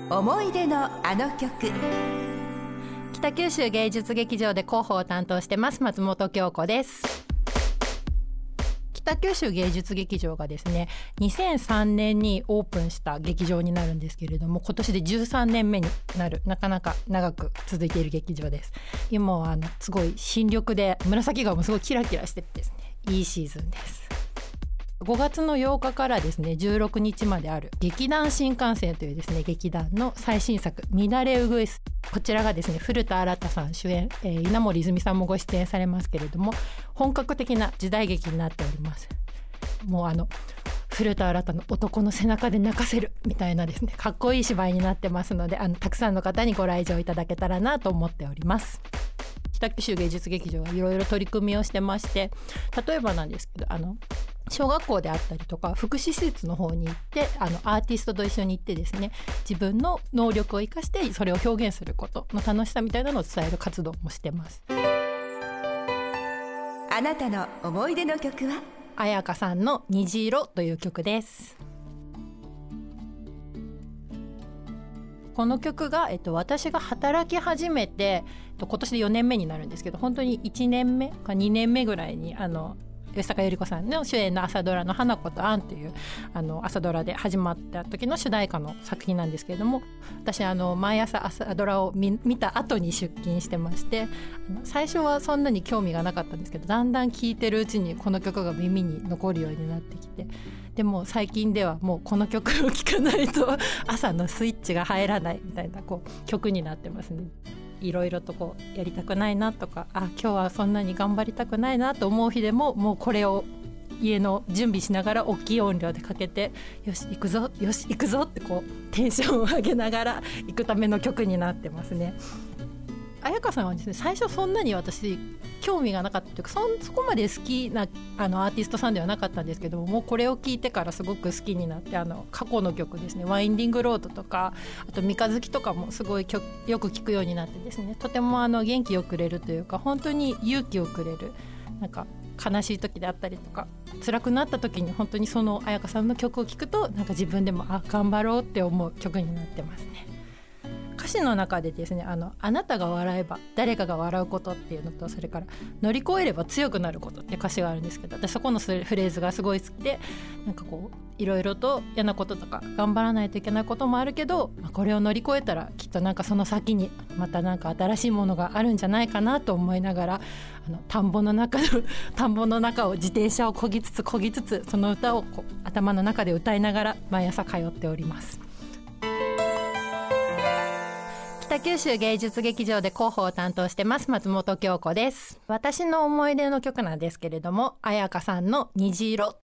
思い出のあの曲。 北九州芸術劇場で広報を担当してます松本京子です。北九州芸術劇場がですね、2003年にオープンした劇場になるんですけれども、今年で13年目になる、なかなか長く続いている劇場です。今はすごい新緑で紫がもすごいキラキラしててですね、いいシーズンです。5月の8日からですね16日まである劇団新幹線というですね劇団の最新作乱れうぐいす、こちらがですね古田新太さん主演、稲森泉さんもご出演されますけれども、本格的な時代劇になっております。もう古田新太の男の背中で泣かせるみたいなですねかっこいい芝居になってますので、たくさんの方にご来場いただけたらなと思っております。北九州芸術劇場はいろいろ取り組みをしてまして、例えばなんですけど小学校であったりとか福祉施設の方に行ってアーティストと一緒に行ってですね、自分の能力を生かしてそれを表現することの楽しさみたいなのを伝える活動もしてます。 あなたの思い出の曲は彩香さんの虹色という曲です。この曲が、私が働き始めて、今年で4年目になるんですけど、本当に1年目か2年目ぐらいに吉高由里子さんの主演の朝ドラの花子とアンという朝ドラで始まった時の主題歌の作品なんですけれども、私毎朝朝ドラを見た後に出勤してまして、最初はそんなに興味がなかったんですけど、だんだん聴いてるうちにこの曲が耳に残るようになってきて、でも最近ではもうこの曲を聴かないと朝のスイッチが入らないみたいな曲になってますね。いろいろとやりたくないなとか、今日はそんなに頑張りたくないなと思う日でも、もうこれを家の準備しながら大きい音量でかけて、よし行くぞよし行くぞってテンションを上げながら行くための曲になってますね。彩香さんはですね、最初そんなに私興味がなかったというか、そこまで好きなアーティストさんではなかったんですけども、もうこれを聴いてからすごく好きになって、過去の曲ですね、ワインディングロードとか、あと三日月とかもすごいよく聴くようになってですね、とても元気をくれるというか、本当に勇気をくれる、なんか悲しい時であったりとか辛くなった時に本当にその彩香さんの曲を聴くと、なんか自分でも頑張ろうって思う曲になってますね。歌詞の中でですね、あなたが笑えば誰かが笑うことっていうのと、それから乗り越えれば強くなることって歌詞があるんですけど、私そこのフレーズがすごい好きで、なんかいろいろと嫌なこととか頑張らないといけないこともあるけど、これを乗り越えたらきっとなんかその先にまたなんか新しいものがあるんじゃないかなと思いながら、田んぼの中を自転車を漕ぎつつその歌を頭の中で歌いながら毎朝通っております。北九州芸術劇場で広報を担当してます松本京子です。私の思い出の曲なんですけれども、彩香さんの虹色